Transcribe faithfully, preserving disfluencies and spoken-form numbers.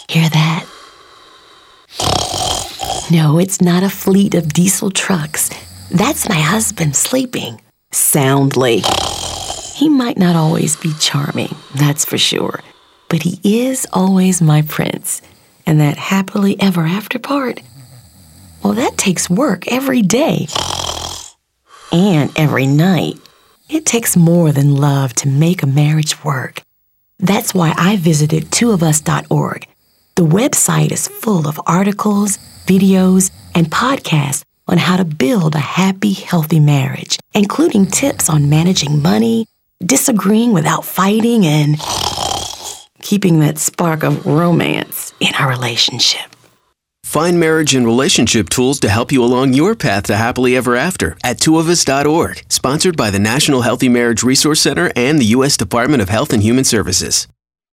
Hear that? No, it's not a fleet of diesel trucks. That's my husband sleeping soundly. He might not always be charming, that's for sure, but he is always my prince. And that happily ever after part, well, that takes work every day and every night. It takes more than love to make a marriage work. That's why I visited two of us dot org. The website is full of articles, videos, and podcasts on how to build a happy, healthy marriage, including tips on managing money, disagreeing without fighting, and keeping that spark of romance in our relationship. Find marriage and relationship tools to help you along your path to happily ever after at two of us dot org, sponsored by the National Healthy Marriage Resource Center and the U S Department of Health and Human Services.